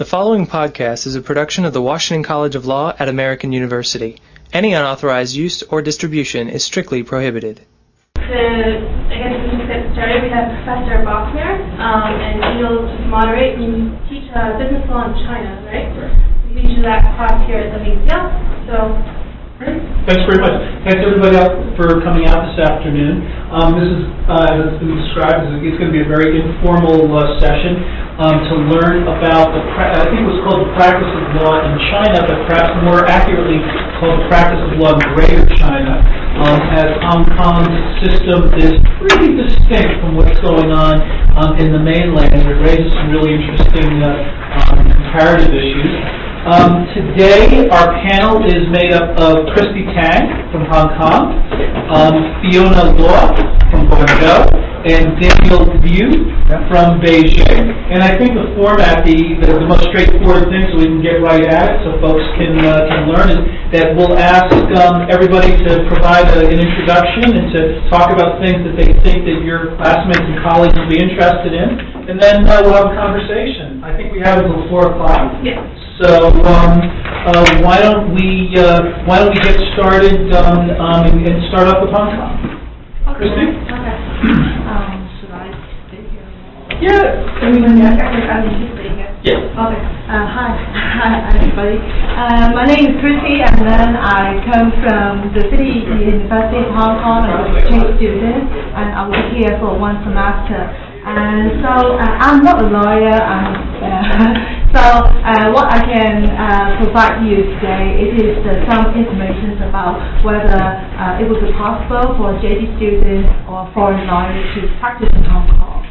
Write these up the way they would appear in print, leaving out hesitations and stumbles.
The following podcast is a production of the Washington College of Law at American University. Any unauthorized use or distribution is strictly prohibited. To just get started, we have Professor Bachner, and he'll just moderate. You teach business law in China, right? You teach that class here at the MCL. So, great. Thanks very much. Thanks everybody out for coming out this afternoon. This is, as it's been described, it's going to be a very informal session to learn about I think it was called the practice of law in China, but perhaps more accurately called the practice of law in Greater China, as Hong Kong's system is pretty distinct from what's going on in the mainland. It raises some really interesting comparative issues. Today, our panel is made up of Christy Tang from Hong Kong, Fiona Law from Guangzhou, and Daniel Liu from Beijing. And I think the format, the most straightforward thing, so we can get right at it, so folks can learn, is that we'll ask everybody to provide an introduction and to talk about things that they think that your classmates and colleagues will be interested in, and then we'll have a conversation. I think we have until 4 o'clock. Yeah. So why don't we get started and start off with Hong Kong? Okay. Christy? Okay. Should I stay here? Yeah. I'm just staying here. Yeah. Okay. Hi, everybody. My name is Christy, and then I come from the City University of Hong Kong. I'm an exchange student, and I was here for 1 semester. And so I'm not a lawyer, so what I can provide you today is some information about whether it would be possible for JD students or foreign lawyers to practice in Hong Kong.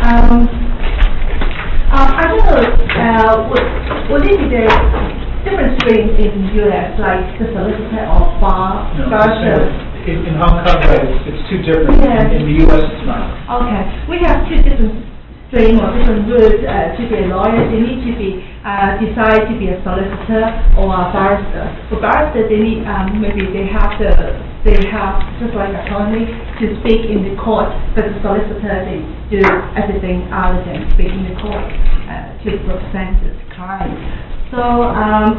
I don't know, would it be the different streams in the U.S., like the solicitor or barrister? In Hong Kong, right, it's two different. Yeah. In the U.S., it's not. Okay. We have two different streams or different routes to be a lawyer. They need to be decide to be a solicitor or a barrister. For barrister, they need maybe they have just like attorney to speak in the court, but the solicitor they do everything other than speak in the court to represent the client. So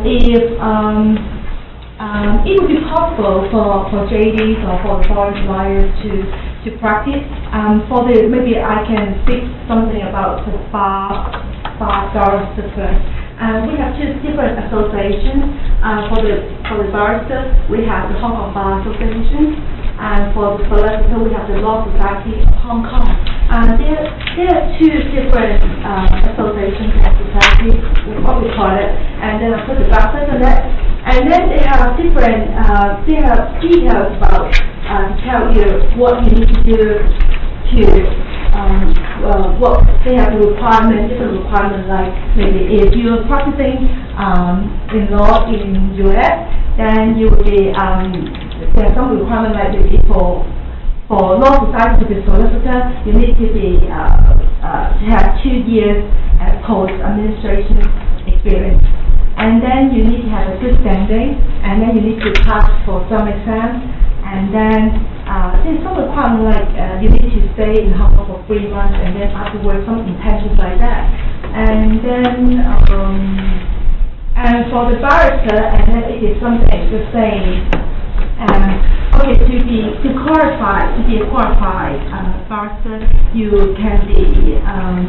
it would be possible for JDs or for the foreign lawyers to practice. Maybe I can speak something about the bar barrister first. We have two different associations. For the barrister, we have the Hong Kong Bar Association, and for the solicitor, we have the Law Society of Hong Kong. There are two different associations and societies, what we call it, and then I put the background on that. And then they have different, they have details about tell you what you need to do to, what they have different requirements, like maybe if you're practicing in law in US, then you will be, there are some requirements like maybe for law society to be solicitor, you need to be, to have 2 years post-administration experience. And then you need to have a good standing, and then you need to pass for some exams, and then there's some requirement like you need to stay in Hong Kong for 3 months, and then afterwards some intentions like that. And then and for the barrister, and then it is something the same. Okay, to qualify to be a qualified barrister, you can be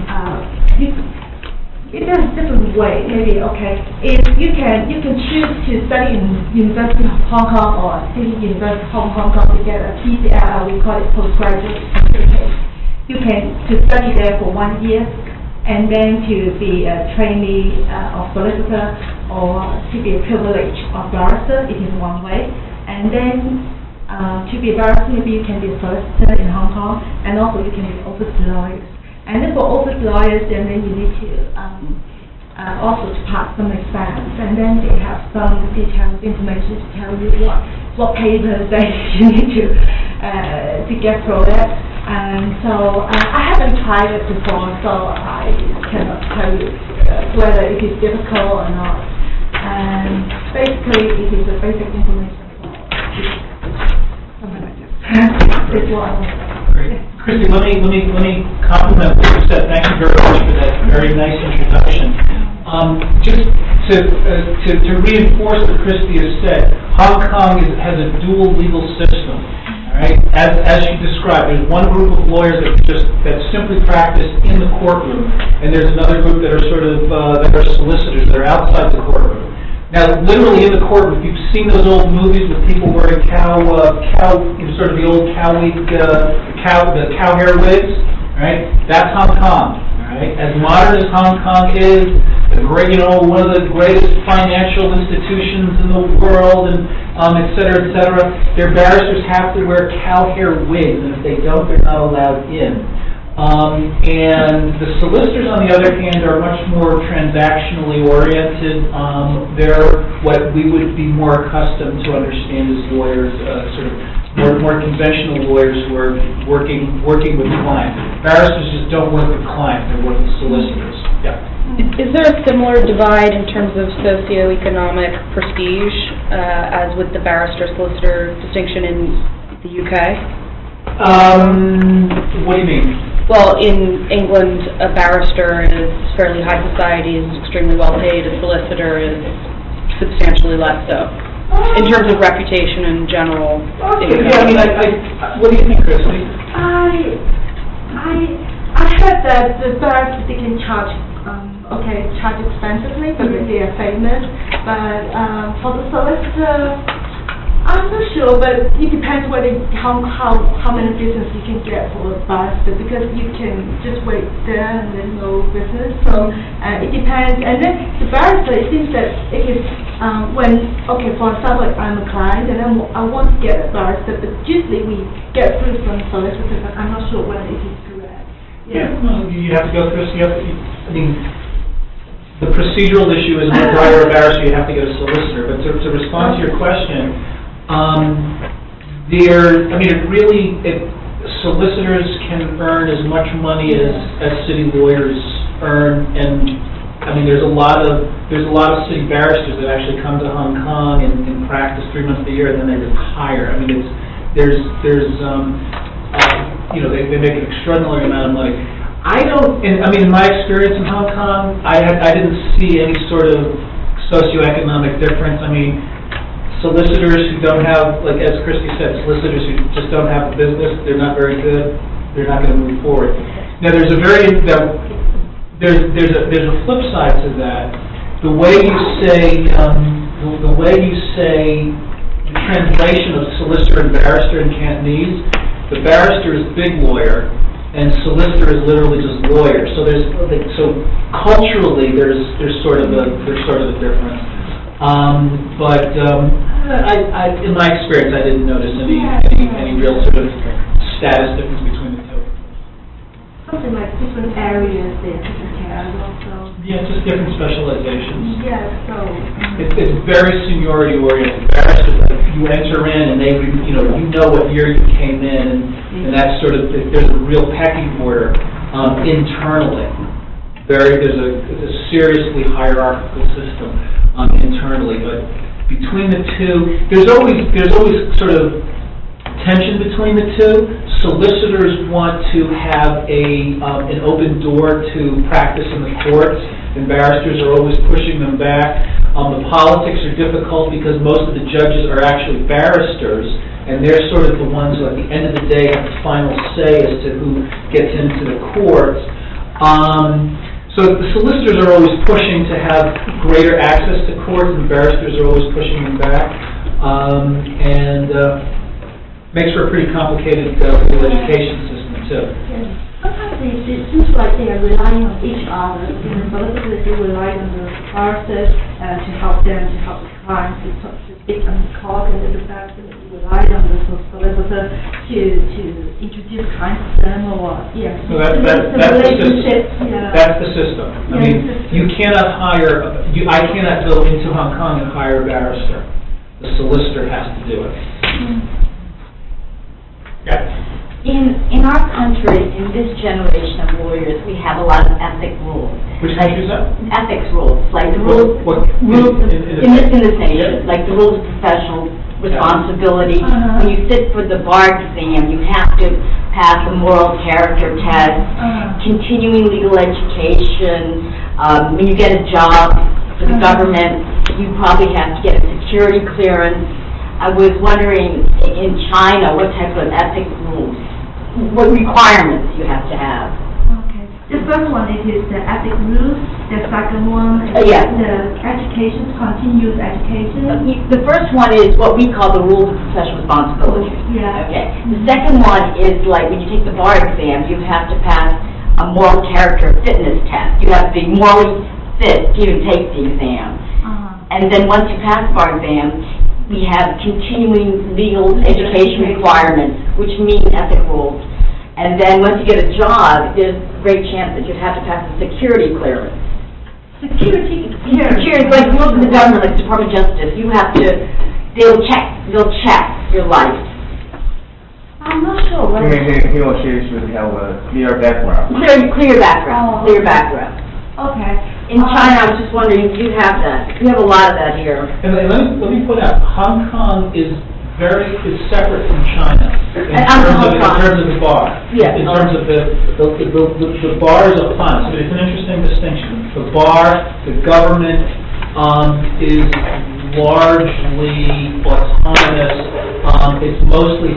it is a different way, maybe, okay. If you can choose to study in University of Hong Kong or City University of Hong Kong to get a PCL, we call it postgraduate certificate. You can to study there for 1 year, and then to be a trainee of solicitor or to be a privilege of barrister, it is one way. And then to be a barrister, maybe you can be a solicitor in Hong Kong, and also you can be office lawyers. And then for office lawyers, then you need to also to pass some exams, and then they have some detailed information to tell you what papers that you need to get through it. And so I haven't tried it before, so I cannot tell you whether it is difficult or not. And basically, it is a basic information for something like this. That's what I want to say. Great. Christy, let me compliment what you said. Thank you very much for that very nice introduction. Just to reinforce what Christy has said, Hong Kong has a dual legal system. All right, as she described, there's one group of lawyers that simply practice in the courtroom, and there's another group that are that are solicitors that are outside the courtroom. Now, literally in the courtroom, if you've seen those old movies with people wearing sort of the old cow hair wigs, right? That's Hong Kong. All right, as modern as Hong Kong is, one of the greatest financial institutions in the world, and et cetera, their barristers have to wear cow hair wigs, and if they don't, they're not allowed in. And the solicitors, on the other hand, are much more transactionally oriented. They're what we would be more accustomed to understand as lawyers, sort of more conventional lawyers who are working with clients. Barristers just don't work with clients; they work with solicitors. Yeah. Is there a similar divide in terms of socioeconomic prestige as with the barrister-solicitor distinction in the UK? What do you mean? Well, in England, a barrister is fairly high society, is extremely well paid. A solicitor is substantially less so, in terms of reputation and general. Yeah, what do you think, Christy? I heard that the barristers they can charge expensively, but they are famous. But for the solicitor, I'm not sure, but it depends how many business you can get for a barrister, because you can just wait there and then no business. So it depends. And then the barrister, it seems that it is for example, I'm a client and I want to get a barrister, but usually we get through from solicitors, but I'm not sure whether it is correct. Yeah, well, you have to go through. The procedural issue is when you hire a barrister, you have to get a solicitor. But to respond to your question, solicitors can earn as much money as city lawyers earn, and there's a lot of city barristers that actually come to Hong Kong and practice 3 months a year, and then they retire. They make an extraordinary amount of money. In my experience in Hong Kong, I didn't see any sort of socioeconomic difference. Solicitors who don't have, like as Christy said, solicitors who just don't have a business, they're not very good. They're not going to move forward. Now, there's a flip side to that. The way you say the translation of solicitor and barrister in Cantonese, the barrister is big lawyer, and solicitor is literally just lawyer. So culturally there's sort of a difference. But in my experience, I didn't notice any real sort of status difference between the two. Something like different areas they taking care of also. Yeah, just different specializations. Yeah, so. It's very seniority oriented. Barristers, you enter in and you know what year you came in, and that's sort of, there's a real pecking order internally. There's a seriously hierarchical system internally, but between the two, there's always sort of tension between the two. Solicitors want to have an open door to practice in the courts, and barristers are always pushing them back. The politics are difficult because most of the judges are actually barristers, and they're sort of the ones who, at the end of the day, have the final say as to who gets into the courts. So the solicitors are always pushing to have greater access to courts, and barristers are always pushing them back, and makes for a pretty complicated legal education system too. Sometimes it seems like they are relying on each other. Solicitors they rely on the barristers to help them, to help the clients to speak on the court, and the barristers rely on the solicitor to introduce clients to them, or So that's the system. Yeah. That's the system. You cannot I cannot go into Hong Kong and hire a barrister. The solicitor has to do it. Yeah. In our country, in this generation of lawyers, we have a lot of ethic rules. Which country is that? Ethics rules, like the rules in this nation, like the rules of professional responsibility. When you sit for the bar exam, you have to pass a moral character test, continuing legal education, When you get a job for the government, you probably have to get a security clearance. I was wondering, in China, what type of ethics rules, what requirements you have to have? Okay. The first one is the ethics rules. The second one is the education, continuous education. The first one is what we call the rules of professional responsibility. Yeah. Okay. The second one is like when you take the bar exam, you have to pass a moral character fitness test. You have to be morally fit to even take the exam. And then once you pass the bar exam, we have continuing legal education requirements, which mean ethic rules. And then once you get a job, there's a great chance that you have to pass a security clearance. Security like rules in the government, like the Department of Justice, you have to, they'll check your life. I'm not sure. He or she should have a clear background. Clear background. Clear background. Okay. In China, I was just wondering, do you have that? We have a lot of that here. And let me point out, Hong Kong is separate from China in terms of the bar. Yeah. In terms of the bar is a fund. So it's an interesting distinction. The bar, the government is largely autonomous. It's mostly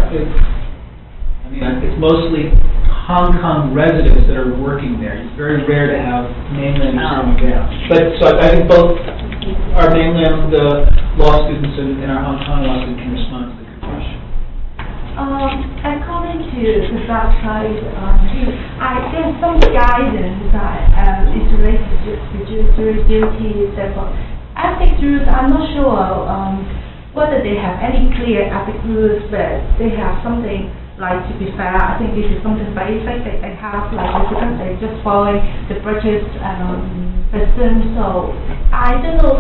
it's mostly Hong Kong residents that are working there. It's very rare to have mainlanders coming down. But so I think both our mainland law students and our Hong Kong law students can respond to the good question. According to the website, there's some guidance that is related to jury duty, etc. Ethics rules, I'm not sure whether they have any clear ethics rules, but they have something. Like, to be fair, I think this is something basic that they have, like, because they're just following the British system. So I don't know.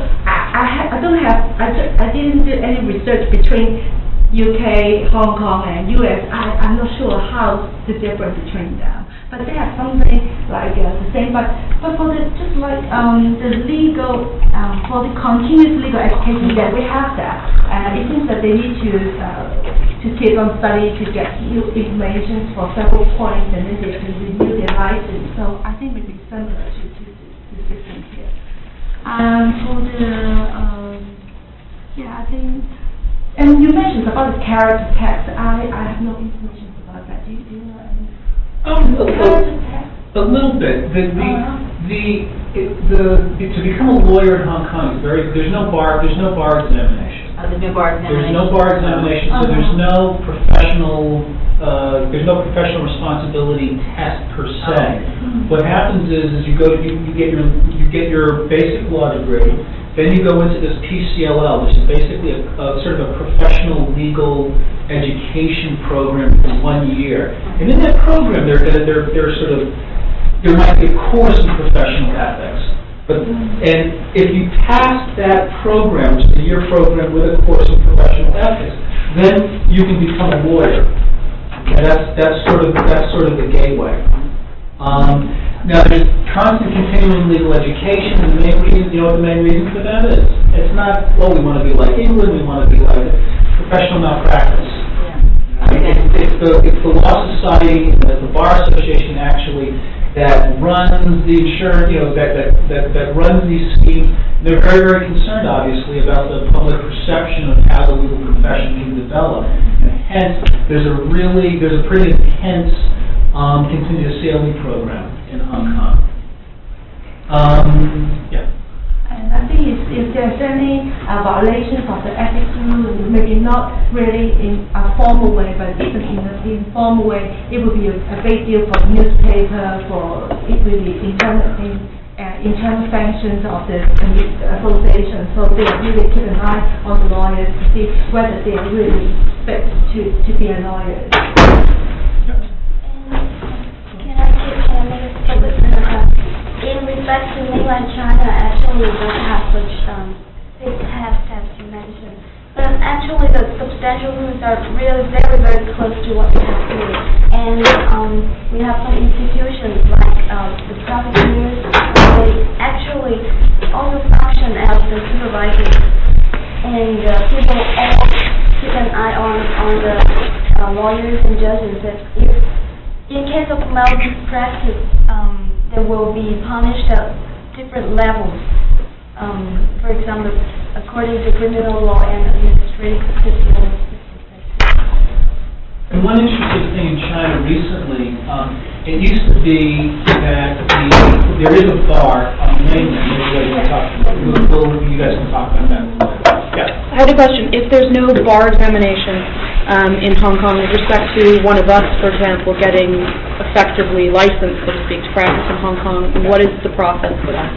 I didn't do any research between UK, Hong Kong, and US. I'm not sure how the difference between them. But they have something like the same. But for the just like the legal for the continuous legal education that we have that, it seems that they need to keep on study to get new information for several points, and then they can renew their license. So I think it will be similar to the system here. For the I think, and you mentioned about the character test. I have no information about that. Do you know any? A little bit. To become a lawyer in Hong Kong is there's no bar examination. There's no bar examination. There's no bar examination, so there's no professional responsibility test per se. What happens is you get your basic law degree, then you go into this PCLL, which is basically a sort of a professional legal education program for 1 year. And in that program, there might be a course in professional ethics. And if you pass that program, which is a year program with a course in professional ethics, then you can become a lawyer. And that's sort of the gateway. Now there's constant continuing legal education, and the main reason, what the main reason for that is? It's not, we want to be like England, we want to be like professional malpractice. It's the law society, the bar association actually, that runs the insurance, that runs these schemes. They're very, very concerned, obviously, about the public perception of how the legal profession can develop. And hence, there's a pretty intense continuous CLE program in Hong Kong. And I think if there's any violations of the ethics rules, maybe not really in a formal way, but even in an informal way, it would be a big deal for the newspaper, for it will be internal sanctions of the association. So they really keep an eye on the lawyers to see whether they are really fit to be a lawyer. In respect to mainland China, actually we don't have such big tests as you mentioned. But actually the substantial rules are really very, very close to what we have here. And we have some institutions like the prosecutors, they actually also function as the supervisors. And people all keep an eye on the lawyers and judges. That if in case of malpractice, they will be punished different levels. For example, according to criminal law and administrative law. And one interesting thing in China recently, it used to be that there is a bar on the mainland. You guys can talk about that. Yeah. I had a question. If there's no bar examination in Hong Kong with respect to one of us, for example, getting effectively licensed, so to speak, to practice in Hong Kong, what is the process for that?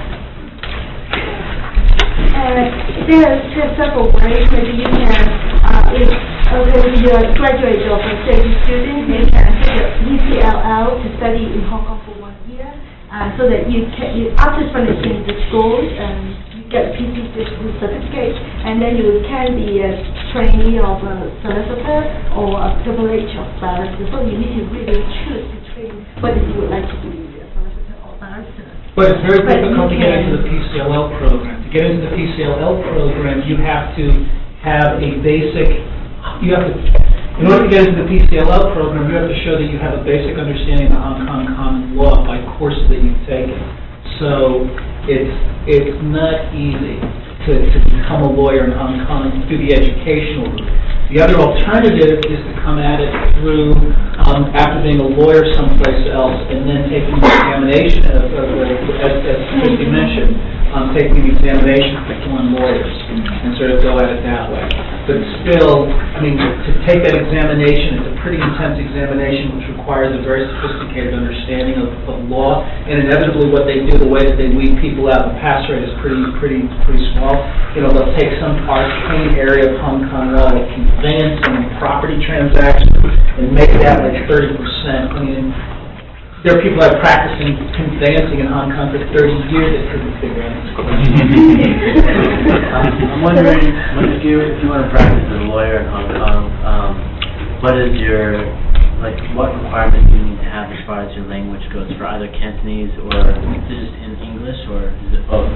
There are several ways. Maybe you can, if you're a graduate or a study student, you can take a ECLL to study in Hong Kong for 1 year, so that you after finishing the school, you get a PC certificate, and then you can be a trainee of a solicitor or a WH of barrister. So you need to really choose between whether you would like to be a solicitor or barrister. But it's very difficult to get into the PCLL program. To get into the PCLL program, you have to have a basic, in order to get into the PCLL program, you have to show that you have a basic understanding of Hong Kong common law by courses that you've taken. So it's not easy to become a lawyer in Hong Kong and do the educational route. The other alternative is to come at it through, after being a lawyer someplace else, and then taking the examination, as Christy mentioned, taking the examination for foreign lawyers, and sort of go at it that way. But still, I mean, to take that examination, it's a pretty intense examination, which requires a very sophisticated understanding of law, and inevitably what they do, the way that they weed people out, the pass rate is pretty small. You know, they'll take some arcane area of Hong Kong law, like conveyancing and property transactions, and make that like 30%. I mean, there are people that are practicing conveyancing in Hong Kong for 30 years that couldn't figure out this question. I'm wondering, if you want to practice as a lawyer in Hong Kong, what requirements do you need to have as far as your language goes for either Cantonese or is it just in English, or is it both?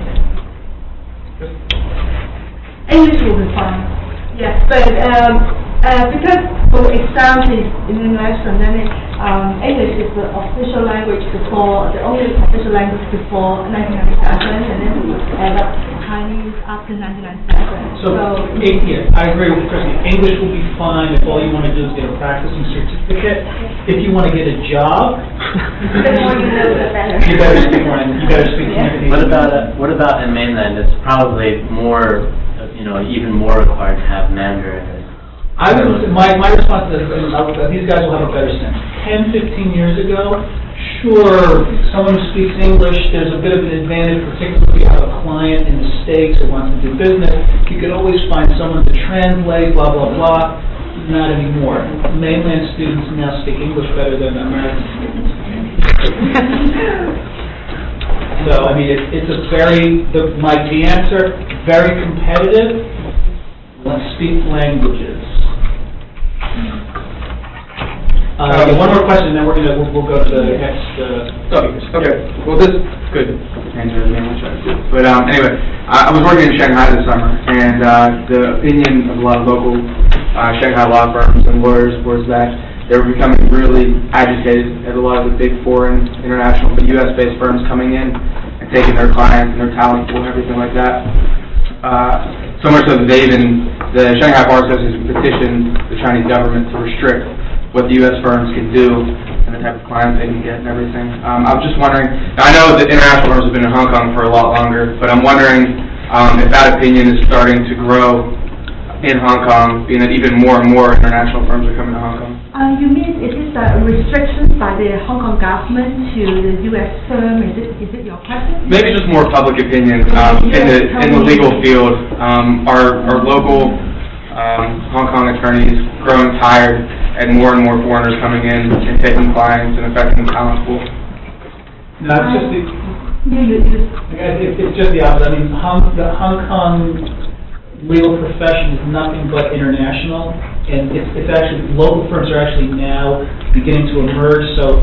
English will be fine. Yes, but because for exams is international, then English is the official language the only official language before 1997, and then we add up Chinese after 1997. So I agree with Christy. English will be fine if all you want to do is get a practicing certificate. If you want to get a job, you better speak Cantonese. What about in mainland? It's probably more, even more required to have Mandarin. My response is these guys will have a better sense. 10, 15 years ago, sure, someone who speaks English, there's a bit of an advantage, particularly if you have a client in the States that wants to do business. You could always find someone to translate, blah, blah, blah. Not anymore. Mainland students now speak English better than American students. So, I mean, it's a the answer, very competitive. Let's speak languages. One more question, and then we'll go to the next speakers. Okay. Well, this could answer the English. But anyway, I was working in Shanghai this summer, and the opinion of a lot of local Shanghai law firms and lawyers was that they were becoming really agitated at a lot of the big foreign, international, but U.S.-based firms coming in and taking their clients and their talent pool and everything like that. So much so that the Shanghai Bar Association petitioned the Chinese government to restrict what the U.S. firms can do and the type of clients they can get and everything. I was just wondering, I know that international firms have been in Hong Kong for a lot longer, but I'm wondering if that opinion is starting to grow in Hong Kong, being that even more and more international firms are coming to Hong Kong. You mean, is this a restriction by the Hong Kong government to the U.S. firm? Is it your question? Maybe just more public opinion in the legal field. Our local Hong Kong attorneys growing tired and more foreigners coming in and taking clients and affecting the talent pool. No, it's just the opposite. I mean, the Hong Kong legal profession is nothing but international, and it's actually, local firms are actually now beginning to emerge. So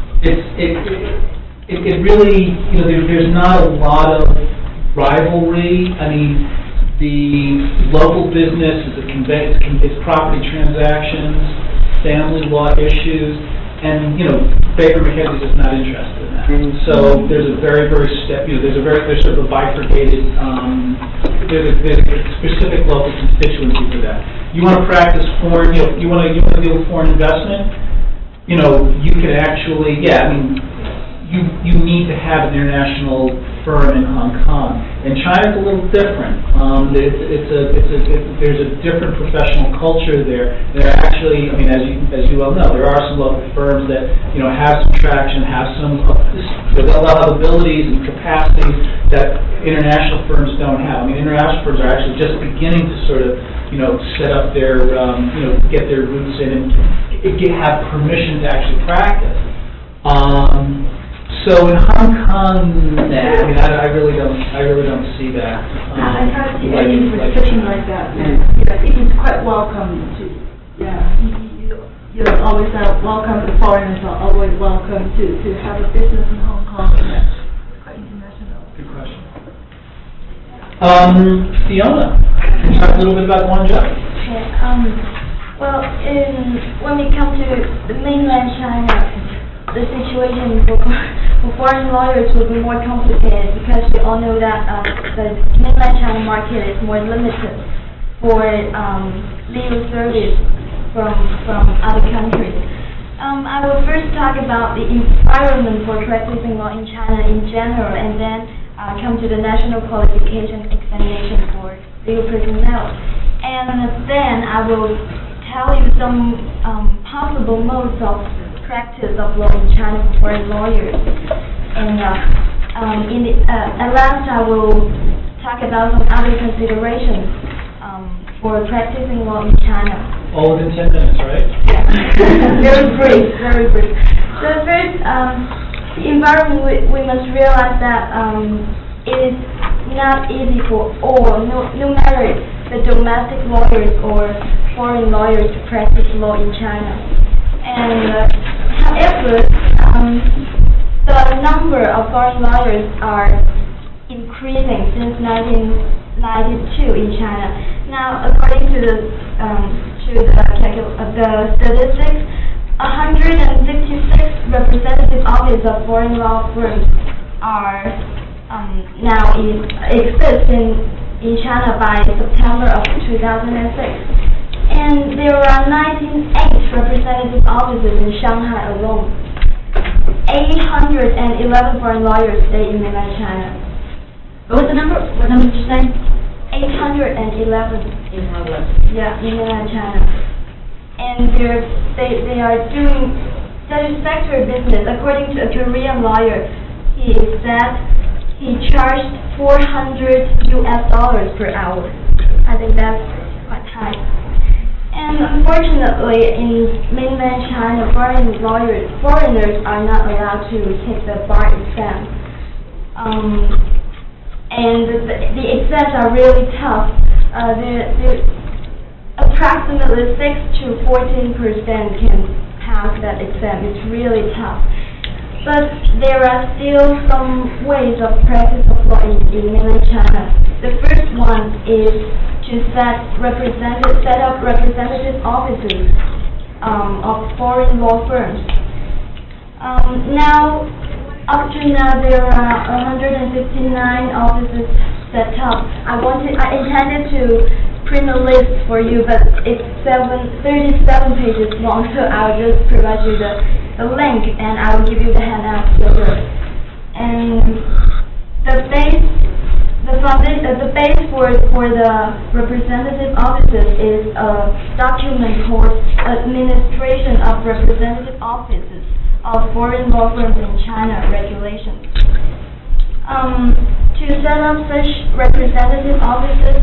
it really, there's not a lot of rivalry. I mean, the local business is property transactions, family law issues, and Baker McKenzie's is not interested in that. So there's a very there's sort of a bifurcated, there's a specific local constituency for that. You want to practice foreign, you want to deal with foreign investment, you can actually, you need to have an international firm in Hong Kong. And China's a little different. There's a different professional culture there. There are actually, as you well know, there are some local firms that have some traction, have some abilities and capacity that international firms don't have. International firms are actually just beginning to sort of set up their get their roots in and have permission to actually practice. So in Hong Kong, I really don't see that. I can't see any restriction like that. It is quite welcome to. You're always welcome. The foreigners are always welcome to have a business in Hong Kong. That's quite international. Good question. Fiona, can you talk a little bit about Guangzhou? Okay. Well, when we come to the mainland China, the situation for foreign lawyers will be more complicated because we all know that the mainland China market is more limited for legal service from other countries. I will first talk about the environment for practicing law in China in general, and then come to the national qualification examination for legal personnel. And then I will tell you some possible modes of practice of law in China for foreign lawyers. And at last I will talk about some other considerations for practicing law in China. All within 10 minutes, right? Yeah. Very brief. So first, the environment, we must realize that it is not easy for all, no matter the domestic lawyers or foreign lawyers, to practice law in China. And however, the number of foreign lawyers are increasing since 1992 in China. Now, according to the statistics, 156 representative offices of foreign law firms are now exist in China by September of 2006. And there are 98 representative offices in Shanghai alone. 811 foreign lawyers stay in mainland China. What was the number? What number did you say? 811. Yeah, in mainland China. And they are doing satisfactory business. According to a Korean lawyer, he said he charged $400 per hour. I think that's quite high. And unfortunately, in mainland China, foreigners are not allowed to take the bar exam. And the exams are really tough. Approximately 6 to 14% can pass that exam. It's really tough. But there are still some ways of practice of law in mainland China. The first one is to set up representative offices of foreign law firms. Up to now, there are 159 offices set up. I intended to print a list for you, but it's 37 pages long, so I'll just provide you the link, and I will give you the handout later. And the base for the representative offices is a document called Administration of Representative Offices of Foreign Law Firms in China Regulations. To set up such representative offices,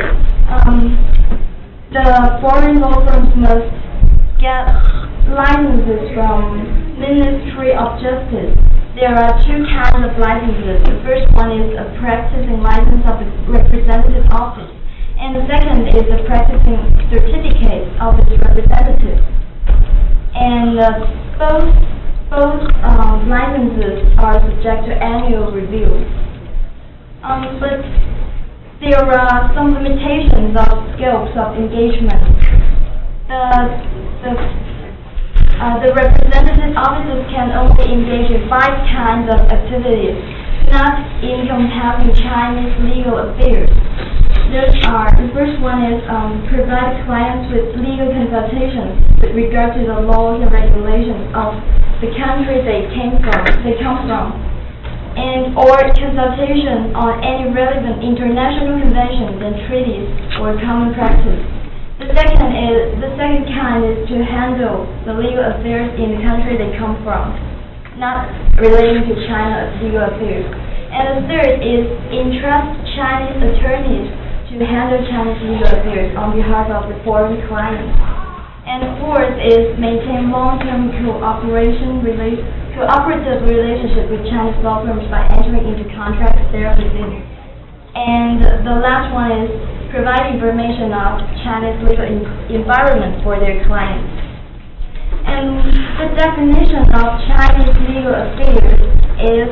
the foreign law firms must get licenses from Ministry of Justice. There are two kinds of licenses. The first one is a practicing license of a representative office, and the second is a practicing certificate of its representative. And both licenses are subject to annual review. But there are some limitations of scopes of engagement. the representative officers can only engage in 5 kinds of activities, not encompassing Chinese legal affairs. Those are, the first one is provide clients with legal consultations with regard to the laws and regulations of the country they come from, and or consultation on any relevant international conventions and treaties or common practice. The second kind is to handle the legal affairs in the country they come from, not relating to China's legal affairs. And the third is entrust Chinese attorneys to handle Chinese legal affairs on behalf of the foreign clients. And the fourth is maintain long-term cooperative relationship with Chinese law firms by entering into contracts there within. And the last one is provide information of Chinese legal environment for their clients. And the definition of Chinese legal affairs is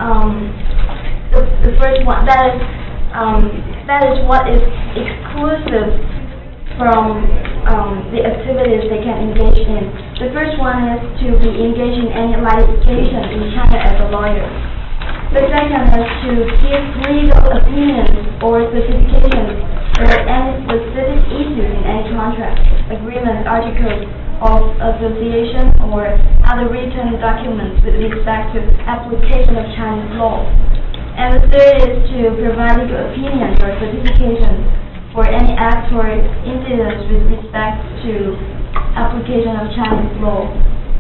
the first one. That is what is exclusive from the activities they can engage in. The first one is to be engaged in any litigation in China as a lawyer. The second is to give legal opinions or specifications or any specific issues in any contract, agreement, articles of association, or other written documents with respect to application of Chinese law. And the third is to provide legal opinions or specifications for any acts or incidents with respect to application of Chinese law.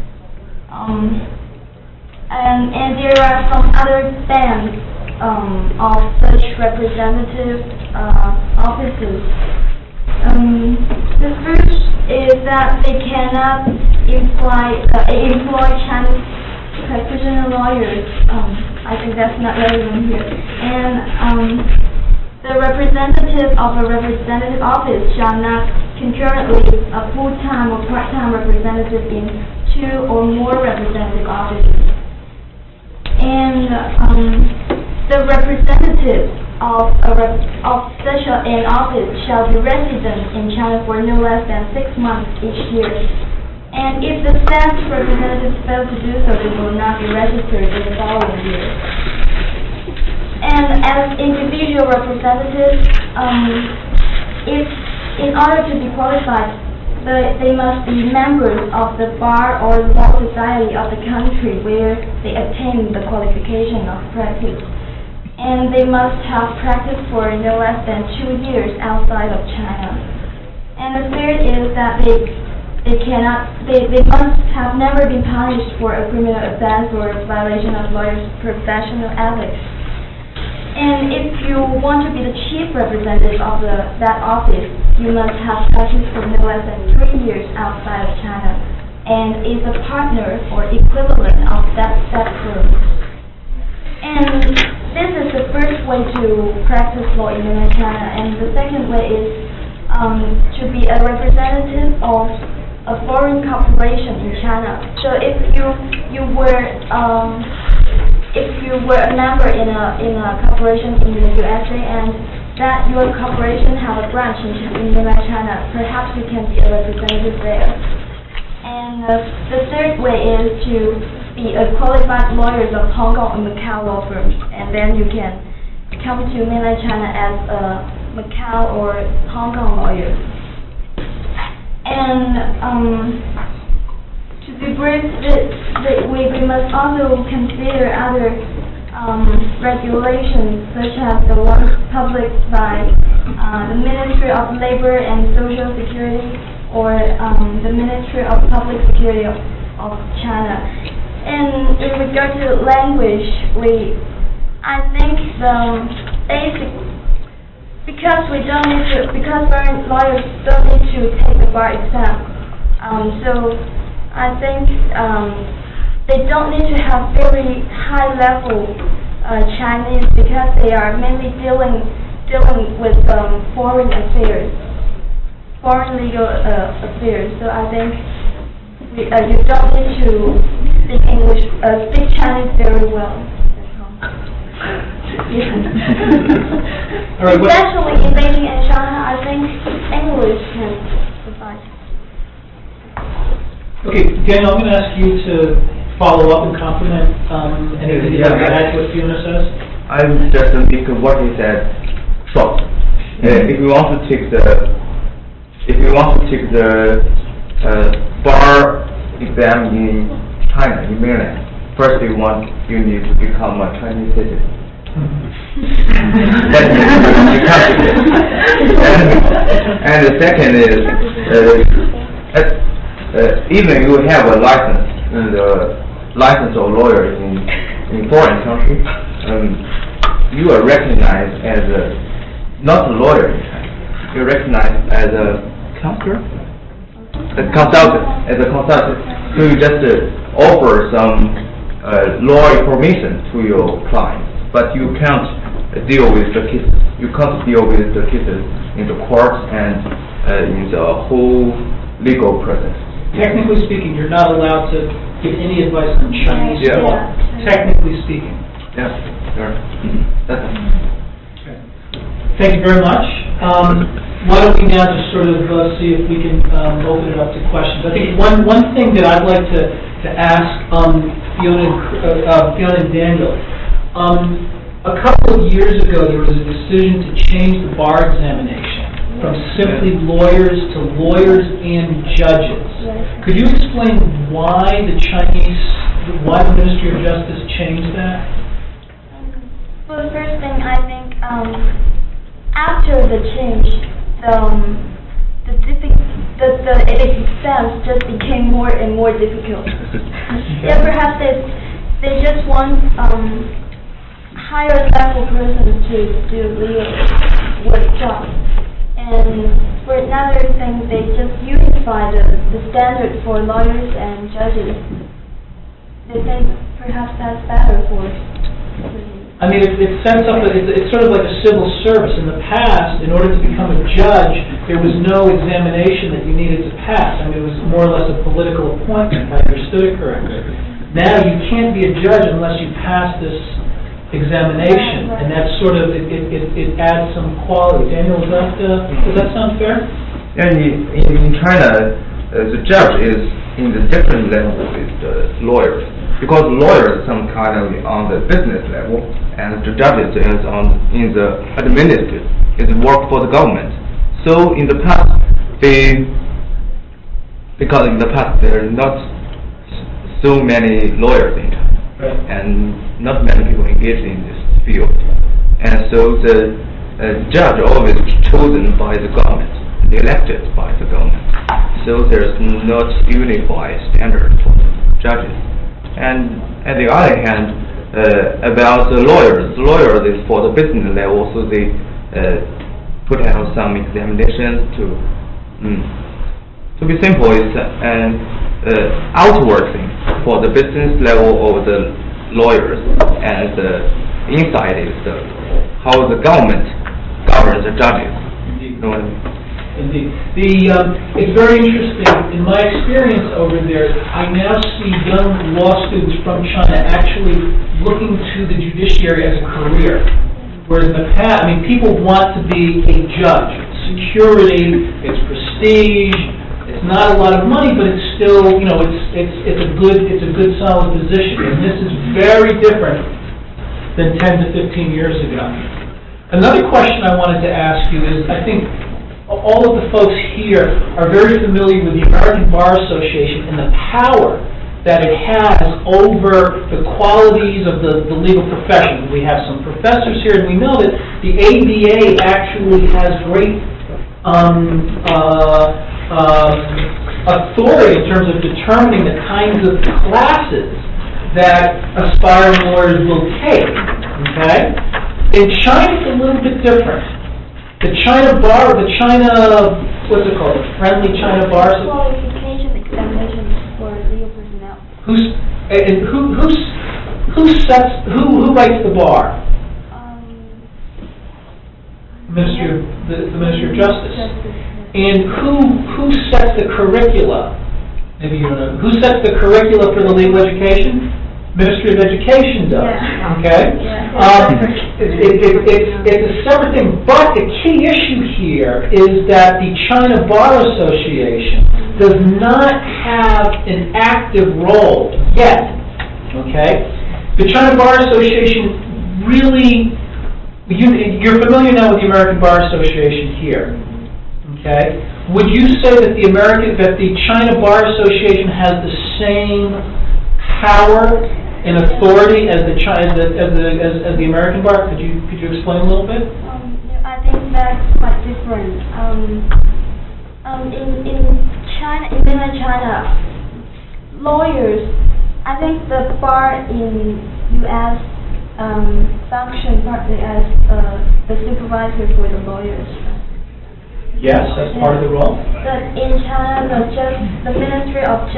And there are some other bands of such representative offices. The first is that they cannot employ Chinese practitioner lawyers. I think that's not relevant here. And the representative of a representative office shall not concurrently a full-time or part-time representative in 2 or more representative offices. And the representative of such an office shall be resident in China for no less than 6 months each year. And if the staff representative fails to do so, they will not be registered in the following year. And as individual representatives, if in order to be qualified, they must be members of the bar or law society of the country where they attain the qualification of practice. And they must have practiced for no less than 2 years outside of China. And the third is that they must have never been punished for a criminal offense or violation of lawyers' professional ethics. And if you want to be the chief representative of that office, you must have practiced for no less than 3 years outside of China, and is a partner or equivalent of that firm. And this is the first way to practice law in mainland China. And the second way is to be a representative of a foreign corporation in China. So if you were a member in a corporation in the USA and that your corporation have a branch in mainland China, perhaps you can be a representative there. And the third way is to be a qualified lawyer of Hong Kong and Macau law firms, and then you can come to mainland China as a Macau or Hong Kong lawyer. And to be brief, we must also consider other regulations, such as the ones published by the Ministry of Labor and Social Security or the Ministry of Public Security of China. And in regard to language, I think the basic, because foreign lawyers don't need to take the bar exam, so I think they don't need to have very high level Chinese, because they are mainly dealing with foreign affairs, foreign legal affairs. So I think you don't need to speak Chinese very well. All right, especially in Beijing and Shanghai, I think English can suffice. Okay, Daniel, I'm going to ask you to follow up and complement anything you want to add to what Fiona says. I would just make what he said short. If you want to take the bar exam in China, in mainland, first you need to become a Chinese citizen. That means you can't do it. And the second is, even you have a license of lawyer in foreign country, you are recognized as not a lawyer in China. You're recognized as a counselor, as a consultant. So you just offer some law information to your clients, but you can't deal with the cases. You can't deal with the cases in the courts and in the whole legal process. Technically speaking, you're not allowed to give any advice on Chinese law. Technically speaking. Yes, sure. Okay. Thank you very much. Why don't we now just sort of see if we can open it up to questions. I think one thing that I'd like to ask Fiona and Daniel. A couple of years ago, there was a decision to change the bar examination from simply lawyers to lawyers and judges. Could you explain why the Ministry of Justice changed that? Well, the first thing, I think, after the change, the exams just became more and more difficult. Yeah, perhaps they just want higher level person to do legal work job. And for another thing, they just unify the standard for lawyers and judges. They think perhaps that's better for. I mean, it sets up. It's sort of like a civil service. In the past, in order to become a judge, there was no examination that you needed to pass. I mean, it was more or less a political appointment, if I understood it correctly. Now you can't be a judge unless you pass this examination, and that's sort of it adds some quality. Daniel, does that sound fair? And in China, the judge is in the different level with the lawyers, because lawyers some kind of on the business level, and the judges is in the administrative, is work for the government. So in the past, because in the past there are not so many lawyers in China. Right. And not many people engaged in this field, and so the judge always chosen by the government, elected by the government. So there's not unified standard for the judges. And at the other hand, about the lawyers is for the business level, so they put out some examinations to be simple. It's an outward thing for the business level of the lawyers, and the inside is how the government governs the judges. Indeed. You know what I mean? Indeed. It's very interesting. In my experience over there, I now see young law students from China actually looking to the judiciary as a career. Whereas in the past, I mean, people want to be a judge. Security, it's prestige. It's not a lot of money, but it's still, it's a good solid position. And this is very different than 10 to 15 years ago. Another question I wanted to ask you is, I think all of the folks here are very familiar with the American Bar Association and the power that it has over the qualities of the legal profession. We have some professors here, and we know that the ABA actually has great authority in terms of determining the kinds of classes that aspiring lawyers will take. Okay? In China, it's a little bit different. The China bar, what's it called? The Friendly China Bar. Qualification examinations for legal personnel. Who writes the bar? The Ministry of Justice. And who sets the curricula? Maybe you don't know. Who sets the curricula for the legal education? Ministry of Education does. Yeah. Okay? Yeah. It's a separate thing, but the key issue here is that the China Bar Association does not have an active role yet. Okay? The China Bar Association really, you're familiar now with the American Bar Association here. Okay? Would you say that the China Bar Association has the same power and authority as the American Bar? Could you explain a little bit? I think that's quite different. In China, in mainland China, lawyers, I think the bar in U.S. function partly as the supervisor for the lawyers. Yes, that's part of the role. But in China, the Ministry of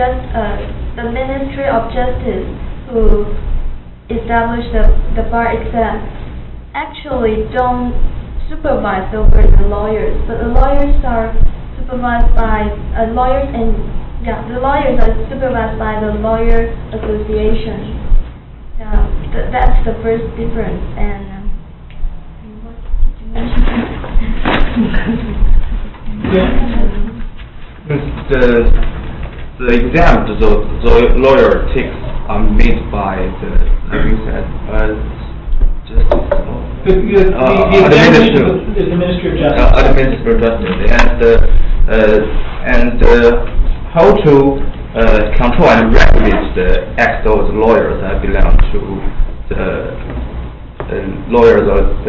Justice, who established the bar exam, actually don't supervise over the lawyers. But the lawyers are supervised by the lawyers are supervised by the lawyer association. That's the first difference. And what did you mention? The exam the lawyer takes are made by like you said, the Ministry of Justice. Administrative Justice and how to control and regulate the act of the lawyers that belong to the lawyers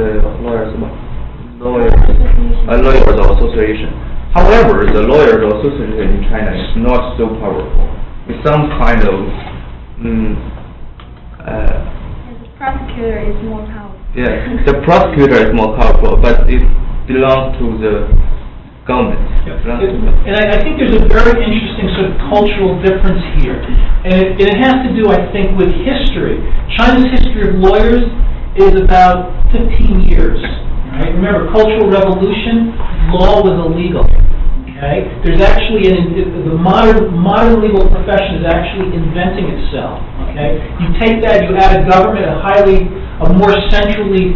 association. However, the lawyers association in China is not so powerful. It's some kind of the prosecutor is more powerful. Yeah, the prosecutor is more powerful, but it belongs to the government. And I think there's a very interesting sort of cultural difference here. And it has to do, I think, with history. China's history of lawyers is about 15 years. Right? Remember, Cultural Revolution, law was illegal. Okay? There's actually, the modern legal profession is actually inventing itself. Okay? You take that, you add a government, a more centrally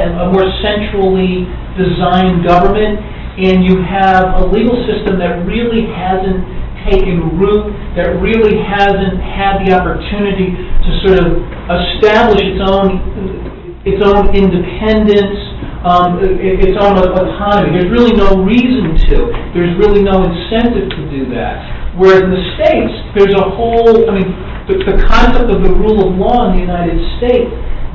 designed government, and you have a legal system that really hasn't taken root, that really hasn't had the opportunity to sort of establish its own independence, its own autonomy. There's really no reason to. There's really no incentive to do that. Whereas in the States, there's a whole, the concept of the rule of law in the United States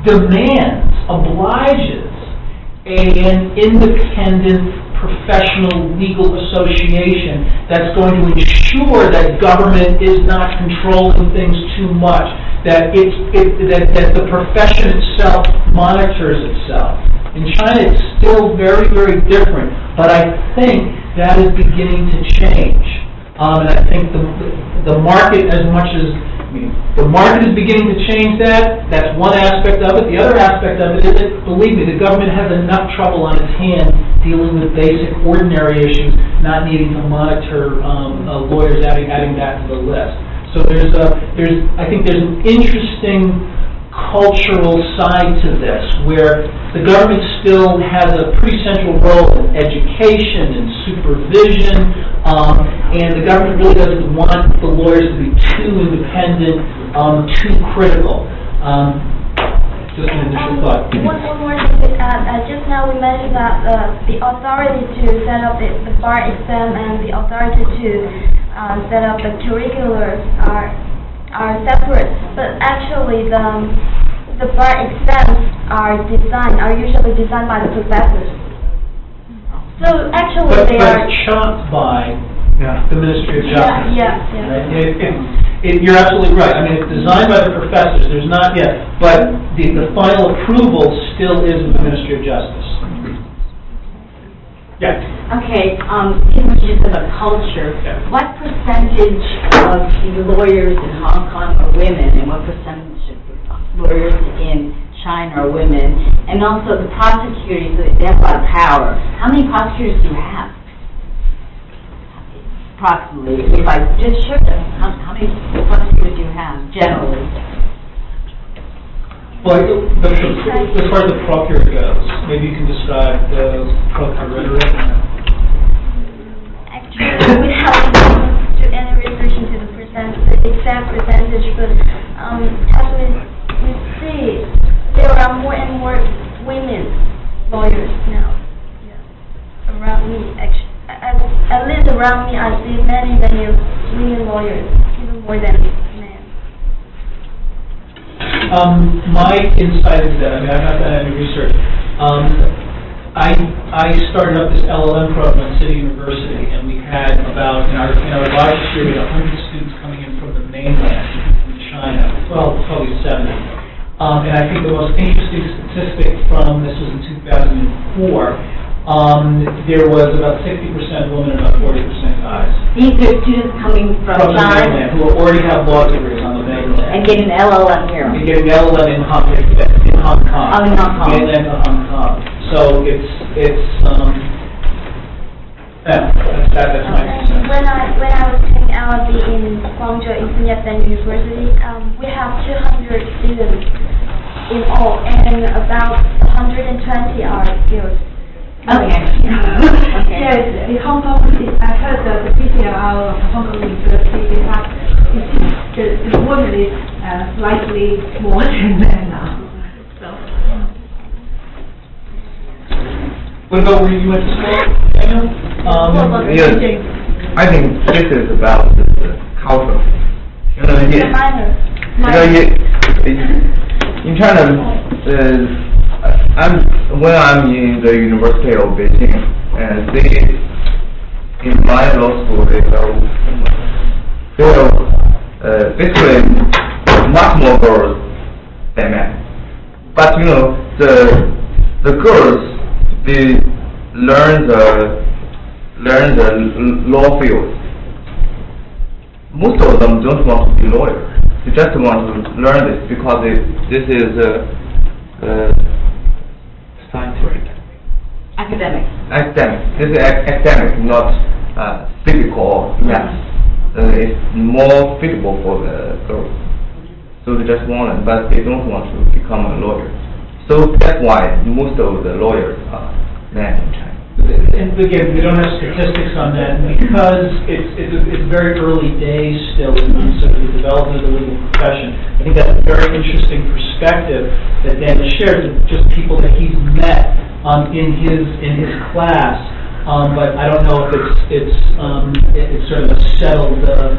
obliges an independent professional legal association that's going to ensure that government is not controlling things too much, that that the profession itself monitors itself. In China, it's still very, very different, but I think that is beginning to change. And I think the market, as much as the market is beginning to change that. That's one aspect of it. The other aspect of it is that, believe me, the government has enough trouble on its hands dealing with basic, ordinary issues, not needing to monitor lawyers adding that to the list. So I think there's an interesting cultural side to this, where the government still has a pretty central role in education and supervision, and the government really doesn't want the lawyers to be too independent, too critical. Just an initial thought. One more thing to add. Just now we mentioned that the authority to set up the bar exam and the authority to set up the curriculars are separate, but actually the bar exams are usually designed by the professors. So actually but are chopped by the Ministry of Justice. Yeah. Right? You're absolutely right. It's designed by the professors. There's not yet, but the final approval still is with the Ministry of Justice. Yeah. Okay, images of a culture. What percentage of the lawyers in Hong Kong are women, and what percentage of lawyers in China are women? And also the prosecutors, they have a lot of power. How many prosecutors do you have? Approximately. If I just show them, how many prosecutors do you have, generally? Well, as far as the procure goes, maybe you can describe the procure rhetoric. Actually, we haven't do any research into the exact percentage, but as we see, there are more and more women lawyers now. Yeah. Around me, actually, at least around me, I see many women lawyers, even more than men. My insight is that, I mean, I've not done any research. I started up this LLM program at City University, and we had about, in our largest year, we had 100 students coming in from the mainland, from China, well, probably 70. And I think the most interesting statistic from, this was in 2004, there was about 60% women and about 40% guys. These are students coming from the China mainland, who already have law degrees on the mainland. and getting an LLM here. And getting an LLM in Hong Kong. Oh, in Hong Kong. Mainland to Hong Kong. So that's my concern. When I was taking LLB in Guangzhou International University, we have 200 students in all, and about 120 are girls. Okay. Yes, in Hong Kong, I heard the PCLR of Hong Kong University, they have, the women is slightly more than men now. So. What about where you went to school, Daniel? Yes, I think this is about the culture. You know, in China, when I'm in the University of Beijing, and in my law school, they are basically much more girls than men. But you know, the girls, they learn the law field. Most of them don't want to be lawyers. They just want to learn this because this is scientific. Academic. This is academic, not physical math. It's more suitable for the girls. So they just want it, but they don't want to become a lawyer. So that's why most of the lawyers are men in China. And again, we don't have statistics on that because it's very early days still in sort of the development of the legal profession. I think that's a very interesting perspective that Daniel shared with just people that he's met in his class. But I don't know if it's sort of a settled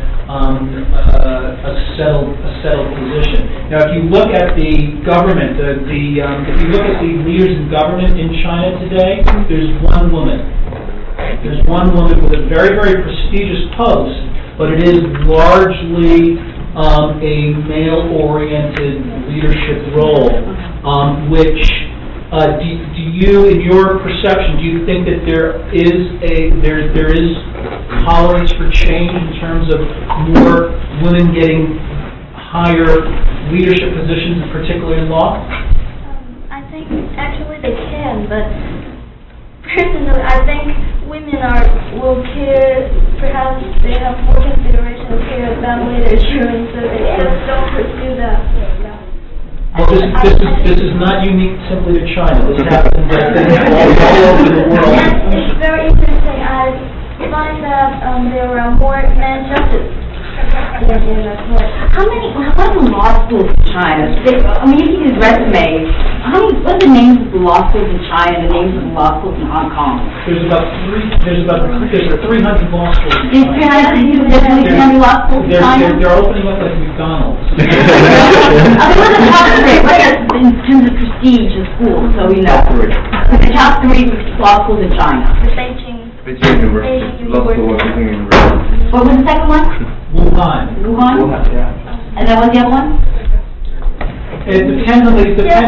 position. Now, if you look at the government, if you look at the leaders in government in China today, there's one woman. There's one woman with a very, very prestigious post, but it is largely a male-oriented leadership role, which. Do you, in your perception, do you think that there is tolerance for change in terms of more women getting higher leadership positions, particularly in law? I think actually they can, but personally, I think women will care. Perhaps they have more consideration of care about leadership, so they just don't pursue that. Well, this is not unique simply to China. This happens all over the world. And it's very interesting. I find that there are more men judges in the court. How many law schools in China? I mean, you see these resumes. What are the names of the law schools in China and the names of the law schools in Hong Kong? There's 300 law schools. There's 300 law schools in China? They're opening up like McDonald's. What's the top three? What is in terms of prestige of schools, so we know? The top 3 law schools in China. Beijing University. Law School of Beijing University. What was the second one? Wuhan, yeah. And then what's the other one? It depends on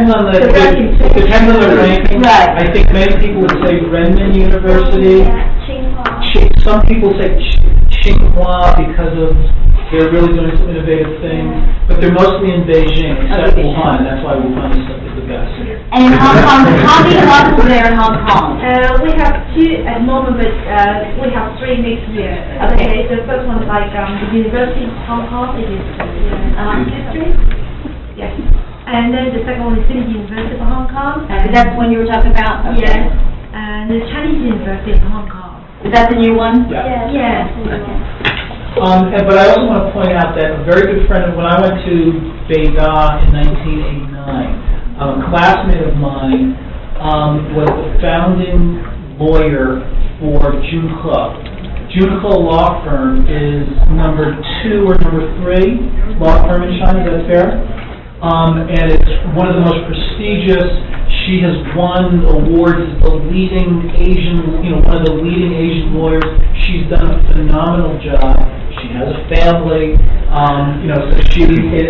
the ranking. Right. I think many people would say Renmin University. Some people say Tsinghua because of they're really doing some innovative things, but they're mostly in Beijing, except Wuhan, and that's why Wuhan is the best. And in Hong Kong, how many law schools there in Hong Kong? We have 2 at the moment, but we have 3 next year. Okay, the first one is like the University of Hong Kong, it is history. Yes. And then the second one is City University of Hong Kong. That's the one you were talking about? Okay. Yes. And the Chinese University of Hong Kong. Is that the new one? Yeah. Yes. But I also want to point out that a very good friend of when I went to Beida in 1989, a classmate of mine was the founding lawyer for Junhe. Junhe Law Firm is number 2 or number 3 law firm in China. Is that fair? And it's one of the most prestigious. She has won awards as the leading Asian, one of the leading Asian lawyers. She's done a phenomenal job. She has a family, so she,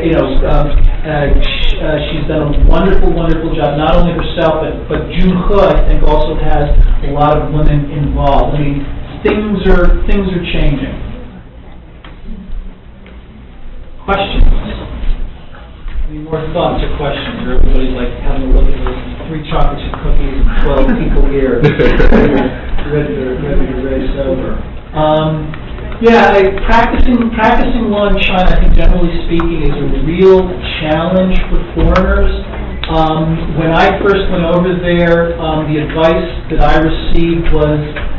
she's done a wonderful, wonderful job. Not only herself, but Junhe, I think, also has a lot of women involved. I mean, things are changing. Questions? Any more thoughts or questions? Or everybody's like having a look at the 3 chocolate chip cookies and 12 people here, ready to race over. Practicing law in China, I think generally speaking, is a real challenge for foreigners. When I first went over there, the advice that I received was,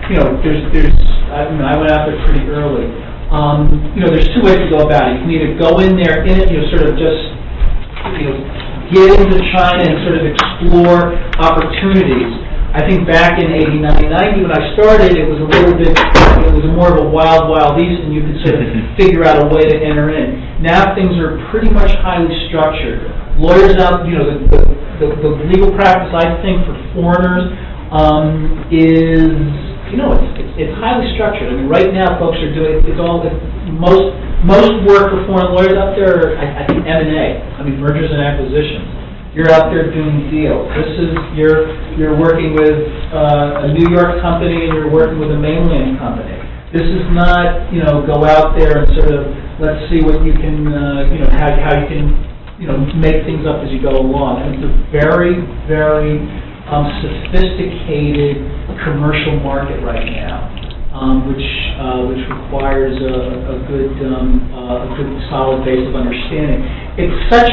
I went out there pretty early. There's 2 ways to go about it. You can either go in there sort of just, get into China and sort of explore opportunities. I think back in 89, 90 when I started, it was more of a wild, wild east, and you could sort of figure out a way to enter in. Now things are pretty much highly structured. Lawyers out, the legal practice, I think, for foreigners is, it's highly structured. I mean, right now, folks are doing most work for foreign lawyers out there are, I think, M&A. I mean, mergers and acquisitions. You're out there doing deals. You're working with a New York company and you're working with a mainland company. This is not, go out there and sort of let's see what you can, how you can, make things up as you go along. And it's a very, very sophisticated commercial market right now, which requires a good solid base of understanding. It's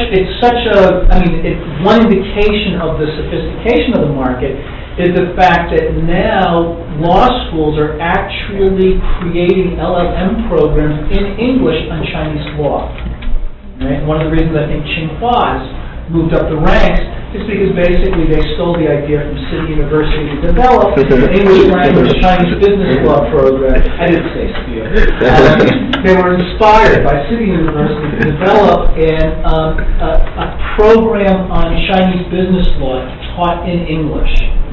one indication of the sophistication of the market is the fact that now law schools are actually creating LLM programs in English on Chinese law. Right? One of the reasons I think Tsinghua moved up the ranks is because basically they stole the idea from City University to develop an English language Chinese business law program. I didn't say steal. They were inspired by City University to develop a program on Chinese business law taught in English.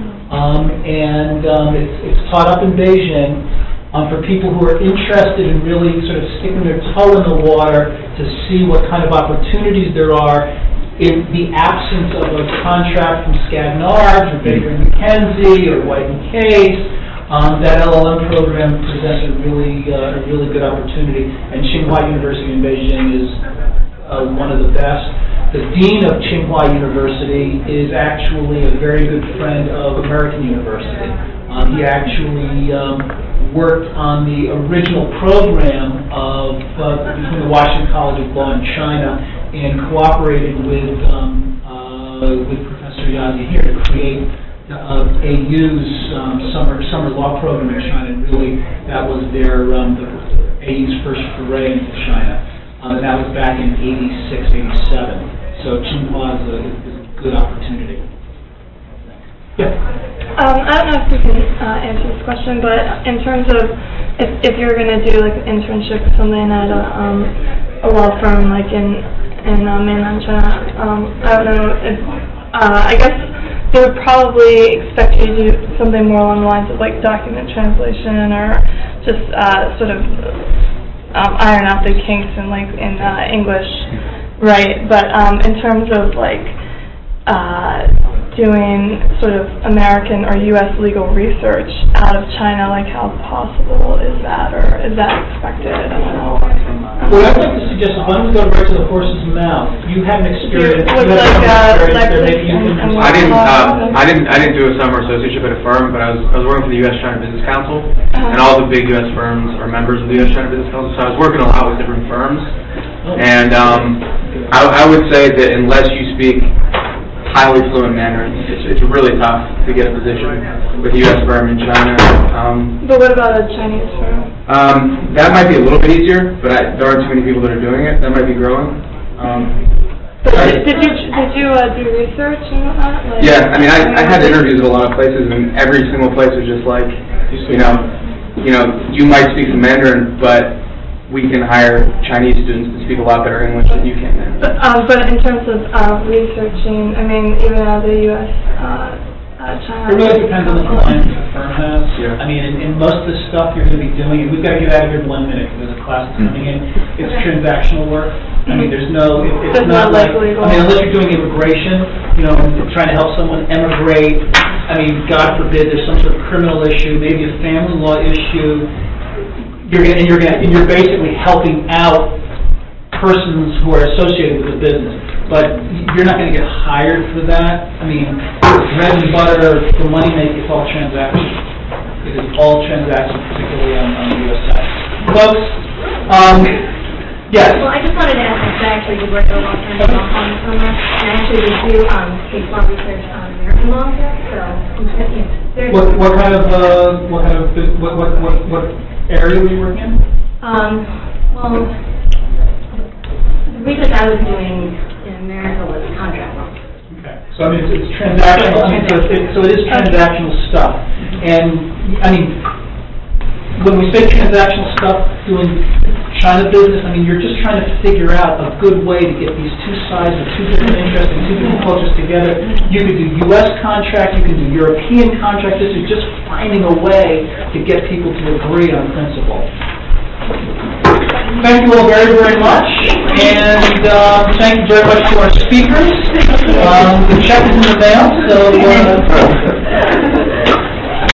It's taught up in Beijing for people who are interested in really sort of sticking their toe in the water to see what kind of opportunities there are in the absence of a contract from Skadden Arps or Baker & McKenzie or White & Case. That LLM program presents a really good opportunity, and Tsinghua University in Beijing is one of the best. The dean of Tsinghua University is actually a very good friend of American University. He actually worked on the original program between the Washington College of Law and China, and cooperated with Professor Yazzie here to create AU's summer law program in China, and really that was their AU's first foray into China. And that was back in 86, 87. So Tsinghua is a good opportunity. Yeah. I don't know if you can answer this question, but in terms of if you're going to do like an internship or something at a law firm like in mainland China, I don't know if I guess they would probably expect you to do something more along the lines of like document translation or just sort of iron out the kinks in English, right? But in terms of like doing sort of American or U.S. legal research out of China, like how possible is that, or is that expected? I don't know. What I'd like to suggest is why don't we go right to the horse's mouth? You have an experience. I didn't do a summer associateship at a firm, but I was working for the U.S. China Business Council, and all the big U.S. firms are members of the U.S. China Business Council. So I was working a lot with different firms, and I would say that unless you speak highly fluent Mandarin, it's really tough to get a position with a U.S. firm in China. But what about a Chinese firm? That might be a little bit easier, but there aren't too many people that are doing it. That might be growing. But did you do research and whatnot? Like, yeah, I mean, I had interviews at a lot of places, and every single place was just like, you might speak some Mandarin, but we can hire Chinese students to speak a lot better English than you can. But in terms of researching, I mean, even out of the U.S., China. It really depends on the client the firm has. Yeah. I mean, in most of the stuff you're going to be doing, and we've got to get out of here in 1 minute because there's a class coming in, it's transactional work. I mean, there's no, it's not like, I mean, unless you're doing immigration, trying to help someone emigrate, I mean, God forbid there's some sort of criminal issue, maybe a family law issue, you're basically helping out persons who are associated with the business. But you're not going to get hired for that. I mean, bread and butter, the money making, it's all transactions. It is all transactions, particularly on the U.S. side. Folks, yes? Well, I just wanted to ask, I actually did work at a law firm in Hong Kong this summer, and I actually did do case law research on American law, so there's... What area were you working in? Well, the research I was doing in America was contract law. Okay. So, I mean, it's transactional. So it is transactional stuff. And, I mean, when we say transactional stuff, doing China business, I mean, you're just trying to figure out a good way to get these two sides of two different interests and two different cultures together. You could do U.S. contract, you could do European contract. This is just finding a way to get people to agree on principle. Thank you all very, very much, and thank you very much to our speakers. The check is in the mail, so